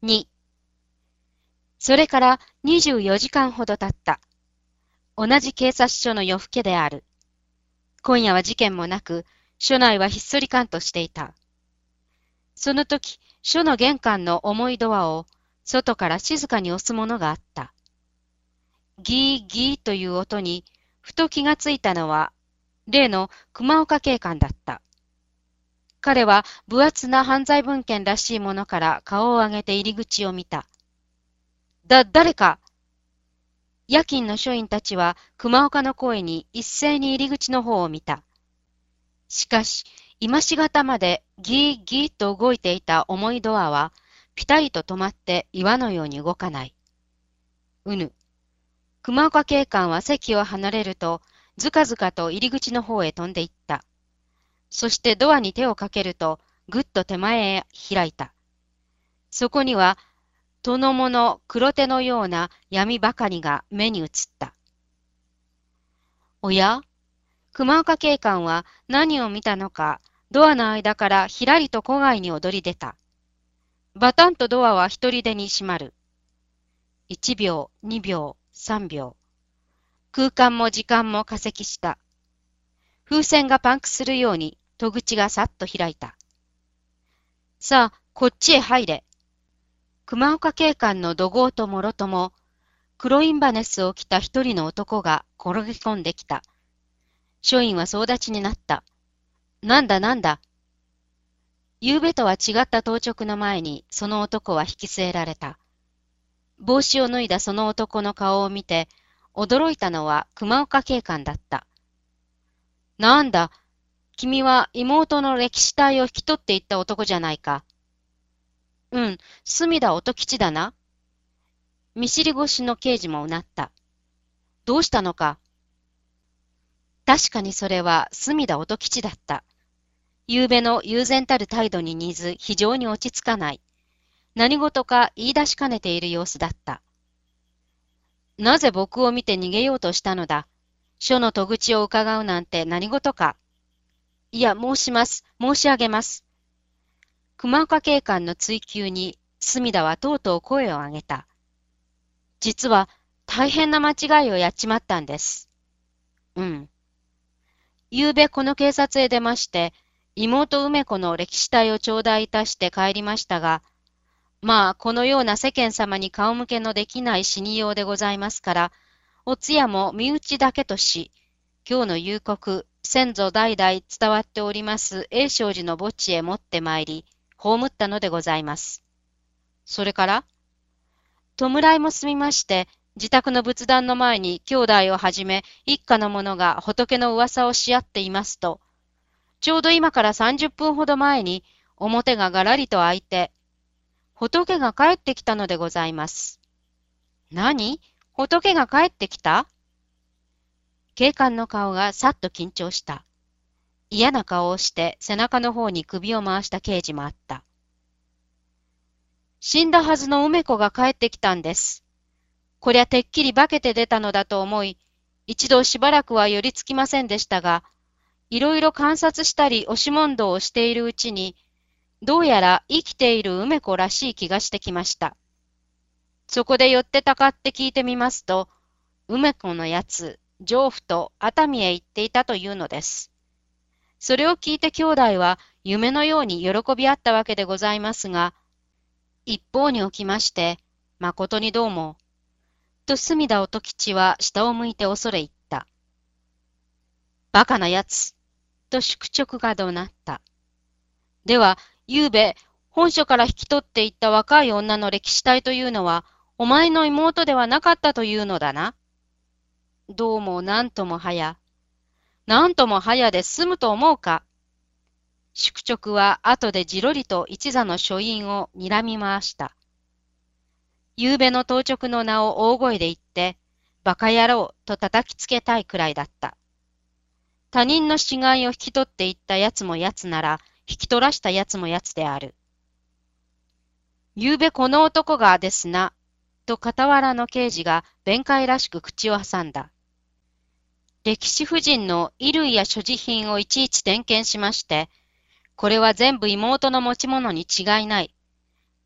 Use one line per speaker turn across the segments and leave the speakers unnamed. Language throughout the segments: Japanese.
2、それから24時間ほど経った。同じ警察署の夜更けである。今夜は事件もなく、署内はひっそりかんとしていた。その時、署の玄関の重いドアを外から静かに押すものがあった。ギーギーという音に、ふと気がついたのは、例の熊岡警官だった。彼は分厚な犯罪文献らしいものから顔を上げて入り口を見た。誰か。夜勤の署員たちは熊岡の声に一斉に入り口の方を見た。しかし、今しがたまでギーギーと動いていた重いドアは、ピタリと止まって岩のように動かない。熊岡警官は席を離れると、ずかずかと入り口の方へ飛んでいった。そしてドアに手をかけると、ぐっと手前へ開いた。そこには、殿物黒手のような闇ばかりが目に映った。おや？熊岡警官は何を見たのか、ドアの間からひらりと戸外に躍り出た。バタンとドアは一人でに閉まる。1秒、2秒、3秒。空間も時間も化石した。風船がパンクするように戸口がさっと開いた。さあ、こっちへ入れ。熊岡警官の怒号ともろとも、黒インバネスを着た一人の男が転げ込んできた。署員は総立ちになった。なんだ。夕べとは違った当直の前にその男は引き据えられた。帽子を脱いだその男の顔を見て、驚いたのは熊岡警官だった。なんだ、君は妹の歴史隊を引き取っていった男じゃないか。隅田音吉だな。見知り越しの刑事もうなった。どうしたのか。確かにそれは隅田音吉だった。夕べの悠然たる態度に似ず非常に落ち着かない。何事か言い出しかねている様子だった。なぜ僕を見て逃げようとしたのだ。署の戸口を伺うなんて何事か。いや、申し上げます。熊岡警官の追及に隅田はとうとう声を上げた。実は大変な間違いをやっちまったんです。夕べこの警察へ出まして、妹梅子の歴史体を頂戴いたして帰りましたが、まあ、このような世間様に顔向けのできない死にようでございますから、お通夜も身内だけとし、今日の夕刻、先祖代々伝わっております永正寺の墓地へ持って参り、葬ったのでございます。それから弔いも済みまして、自宅の仏壇の前に兄弟をはじめ一家の者が仏の噂をし合っていますと、ちょうど今から30分ほど前に表ががらりと開いて、仏が帰ってきたのでございます。何？仏が帰ってきた？警官の顔がさっと緊張した。嫌な顔をして背中の方に首を回した刑事もあった。死んだはずの梅子が帰ってきたんです。こりゃてっきり化けて出たのだと思い、一度しばらくは寄りつきませんでしたが、いろいろ観察したり押し問答をしているうちに、どうやら生きている梅子らしい気がしてきました。そこで寄ってたかって聞いてみますと、梅子のやつ、丈夫と熱海へ行っていたというのです。それを聞いて兄弟は夢のように喜び合ったわけでございますが、一方におきまして、まことにどうも、と隅田音吉は下を向いて恐れ入った。バカなやつ、と宿直が怒鳴った。では、ゆうべ、本所から引き取っていった若い女の歴史体というのは、お前の妹ではなかったというのだな。どうもなんとも早で済むと思うか。宿直は後でじろりと一座の書院を睨み回した。夕べの当直の名を大声で言って、バカ野郎と叩きつけたいくらいだった。他人の死骸を引き取っていったやつもやつなら、引き取らしたやつもやつである。夕べこの男がですな、と傍らの刑事が弁解らしく口を挟んだ。歴史夫人の衣類や所持品をいちいち点検しまして、これは全部妹の持ち物に違いない。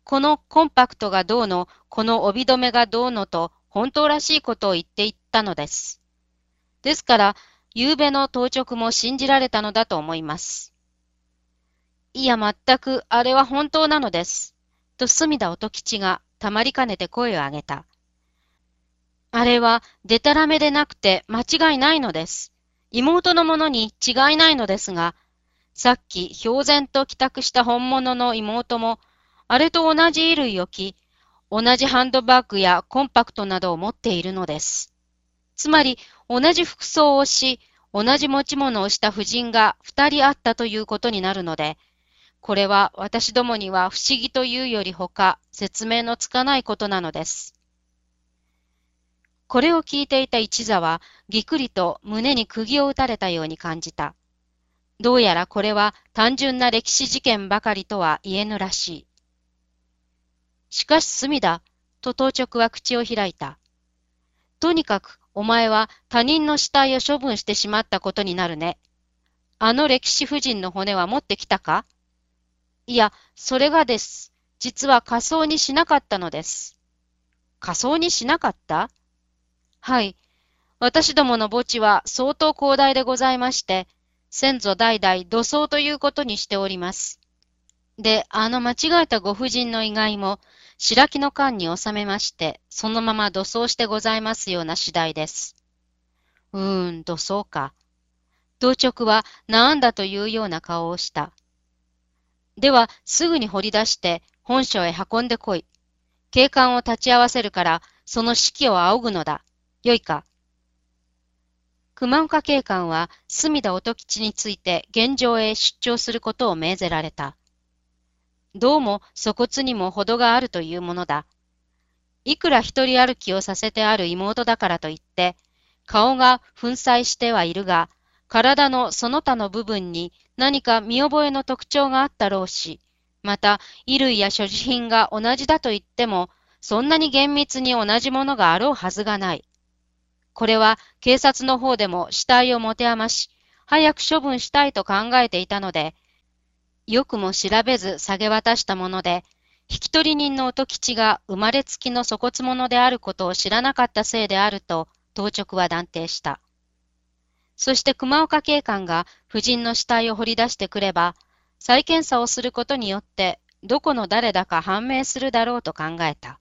このコンパクトがどうの、この帯留めがどうのと、本当らしいことを言っていったのです。ですから、夕べの当直も信じられたのだと思います。いや、全く、あれは本当なのです。と、隅田音吉がたまりかねて声を上げた。あれは、でたらめでなくて間違いないのです。妹のものに違いないのですが、さっき、氷然と帰宅した本物の妹も、あれと同じ衣類を着、同じハンドバッグやコンパクトなどを持っているのです。つまり、同じ服装をし、同じ持ち物をした婦人が二人あったということになるので、これは私どもには不思議というよりほか説明のつかないことなのです。これを聞いていた一座はぎくりと胸に釘を打たれたように感じた。どうやらこれは単純な歴史事件ばかりとは言えぬらしい。しかし隅田、と当直は口を開いた。とにかくお前は他人の死体を処分してしまったことになるね。あの歴史婦人の骨は持ってきたか？いや、それがです。実は火葬にしなかったのです。火葬にしなかった？はい。私どもの墓地は相当広大でございまして、先祖代々土葬ということにしております。で、あの間違えたご婦人の遺骸も、白木の缶に収めまして、そのまま土葬してございますような次第です。土葬か。当直はなんだというような顔をした。では、すぐに掘り出して、本所へ運んでこい。警官を立ち会わせるから、その指揮を仰ぐのだ。よいか。熊岡警官は、隅田音吉について現場へ出張することを命ぜられた。どうも粗骨にも程があるというものだ。いくら一人歩きをさせてある妹だからといって、顔が粉砕してはいるが、体のその他の部分に何か見覚えの特徴があったろうし、また衣類や所持品が同じだと言っても、そんなに厳密に同じものがあろうはずがない。これは警察の方でも死体を持て余し、早く処分したいと考えていたので、よくも調べず下げ渡したもので、引き取り人の音吉が生まれつきの粗骨者であることを知らなかったせいであると、当直は断定した。そして熊岡警官が婦人の死体を掘り出してくれば、再検査をすることによって、どこの誰だか判明するだろうと考えた。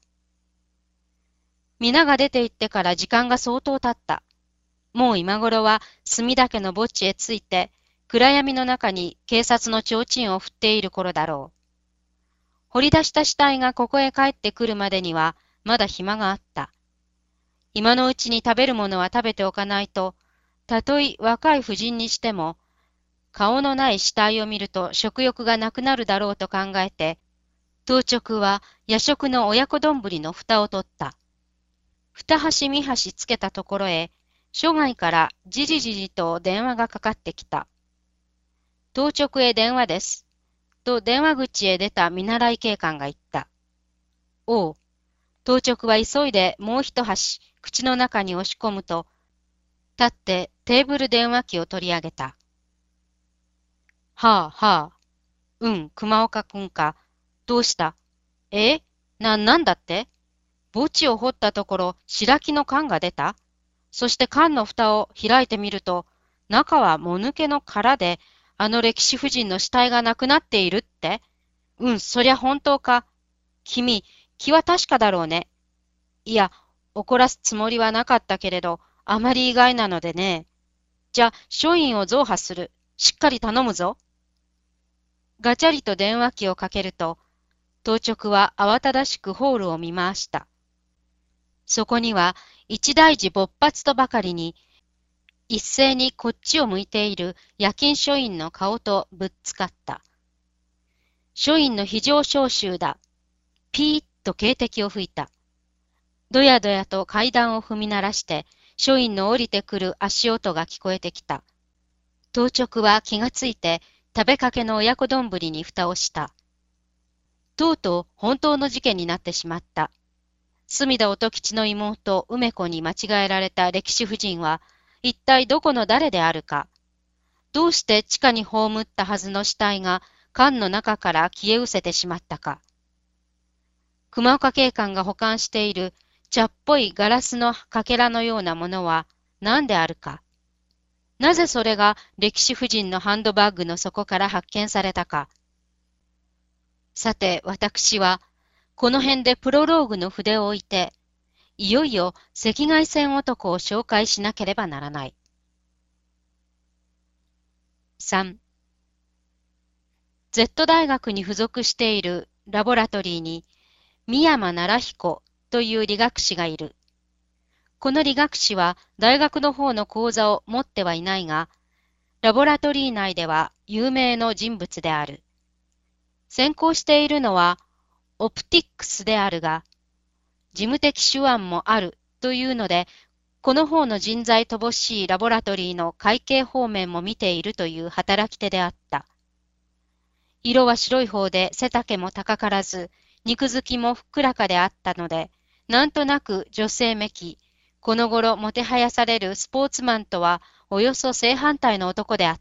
皆が出て行ってから時間が相当経った。もう今頃は墨田家の墓地へ着いて、暗闇の中に警察の提灯を振っている頃だろう。掘り出した死体がここへ帰ってくるまでには、まだ暇があった。今のうちに食べるものは食べておかないと、たとえ若い婦人にしても、顔のない死体を見ると食欲がなくなるだろうと考えて、当直は夜食の親子丼の蓋を取った。二端三端つけたところへ、署外からじりじりと電話がかかってきた。当直へ電話です。と電話口へ出た見習い警官が言った。おう。当直は急いでもう一端口の中に押し込むと、立ってテーブル電話機を取り上げた。はあはあ。熊岡くんか。どうした？なんだって墓地を掘ったところ白木の缶が出た。そして缶の蓋を開いてみると、中はもぬけの殻で、あの歴史婦人の死体がなくなっているって？そりゃ本当か。君、気は確かだろうね。いや、怒らすつもりはなかったけれど、あまり意外なのでね。じゃ、署員を増破する。しっかり頼むぞ。ガチャリと電話機をかけると、当直は慌ただしくホールを見回した。そこには、一大事勃発とばかりに、一斉にこっちを向いている夜勤署員の顔とぶっつかった。署員の非常招集だ。ピーッと警笛を吹いた。どやどやと階段を踏み鳴らして、署員の降りてくる足音が聞こえてきた。当直は気がついて、食べかけの親子丼に蓋をした。とうとう本当の事件になってしまった。隅田音吉の妹、梅子に間違えられた歴史婦人は、一体どこの誰であるか。どうして地下に葬ったはずの死体が、缶の中から消え失せてしまったか。 熊岡警官が保管している茶っぽいガラスのかけらのようなものは何であるか。なぜそれが歴史夫人のハンドバッグの底から発見されたか。さて、私は、この辺でプロローグの筆を置いて、いよいよ赤外線男を紹介しなければならない。3. Z 大学に付属しているラボラトリーに、三山奈良彦という理学士がいる。この理学士は大学の方の講座を持ってはいないが、ラボラトリー内では有名の人物である。専攻しているのはオプティックスであるが、事務的手腕もあるというので、この方の人材乏しいラボラトリーの会計方面も見ているという働き手であった。色は白い方で背丈も高からず、肉付きもふっくらかであったので、なんとなく女性めき、この頃もてはやされるスポーツマンとはおよそ正反対の男であった。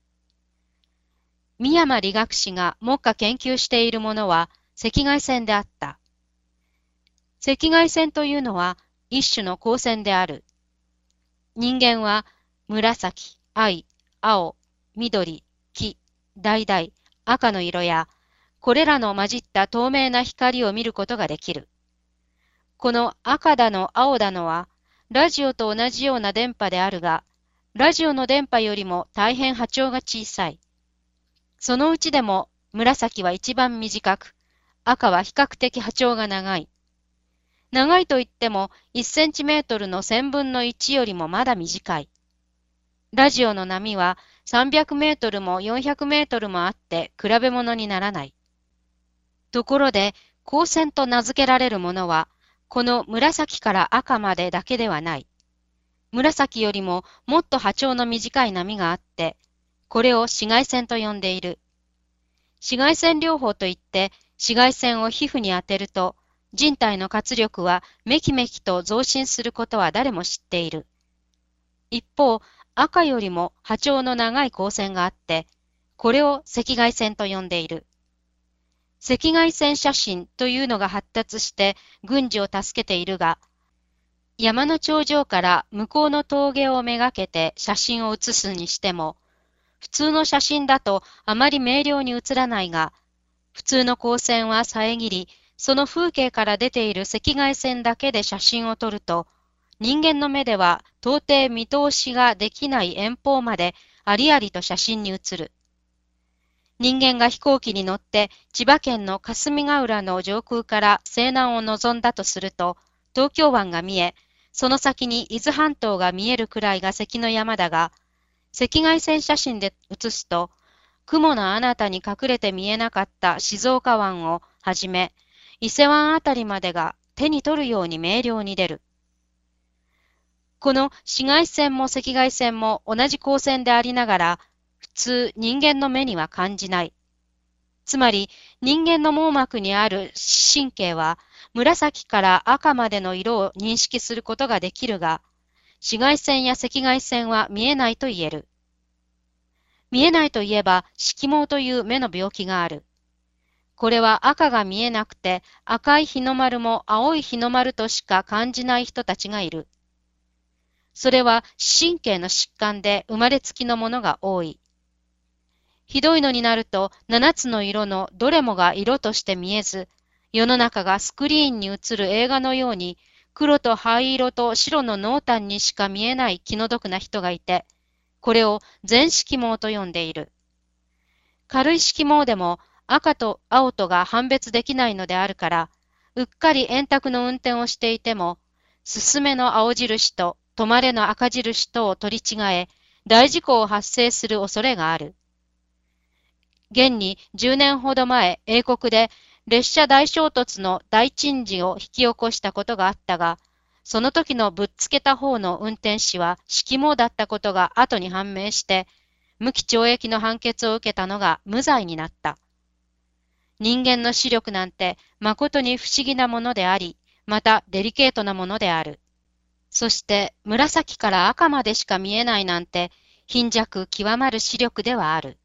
三山理学士が目下研究しているものは赤外線であった。赤外線というのは一種の光線である。人間は紫、藍、青、緑、黄、橙、赤の色や、これらの混じった透明な光を見ることができる。この赤だの青だのは、ラジオと同じような電波であるが、ラジオの電波よりも大変波長が小さい。そのうちでも紫は一番短く、赤は比較的波長が長い。長いといっても1センチメートルの1000分の1よりもまだ短い。ラジオの波は300メートルも400メートルもあって比べ物にならない。ところで、光線と名付けられるものは、この紫から赤までだけではない。紫よりももっと波長の短い波があって、これを紫外線と呼んでいる。紫外線療法といって、紫外線を皮膚に当てると、人体の活力はめきめきと増進することは誰も知っている。一方、赤よりも波長の長い光線があって、これを赤外線と呼んでいる。赤外線写真というのが発達して軍事を助けているが、山の頂上から向こうの峠をめがけて写真を写すにしても、普通の写真だとあまり明瞭に写らないが、普通の光線は遮り、その風景から出ている赤外線だけで写真を撮ると、人間の目では到底見通しができない遠方までありありと写真に写る。人間が飛行機に乗って千葉県の霞ヶ浦の上空から西南を望んだとすると、東京湾が見え、その先に伊豆半島が見えるくらいが関の山だが、赤外線写真で写すと、雲の彼方に隠れて見えなかった静岡湾をはじめ、伊勢湾あたりまでが手に取るように明瞭に出る。この紫外線も赤外線も同じ光線でありながら、普通人間の目には感じない。つまり人間の網膜にある神経は紫から赤までの色を認識することができるが、紫外線や赤外線は見えないと言える。見えないといえば色盲という目の病気がある。これは赤が見えなくて赤い日の丸も青い日の丸としか感じない人たちがいる。それは神経の疾患で生まれつきのものが多い。ひどいのになると7つの色のどれもが色として見えず、世の中がスクリーンに映る映画のように黒と灰色と白の濃淡にしか見えない気の毒な人がいて、これを全色盲と呼んでいる。軽い色盲でも赤と青とが判別できないのであるから、うっかり円卓の運転をしていても、進めの青印と止まれの赤印とを取り違え、大事故を発生する恐れがある。現に10年ほど前、英国で列車大衝突の大珍事を引き起こしたことがあったが、その時のぶっつけた方の運転士は色盲だったことが後に判明して、無期懲役の判決を受けたのが無罪になった。人間の視力なんて誠に不思議なものであり、またデリケートなものである。そして紫から赤までしか見えないなんて貧弱極まる視力ではある。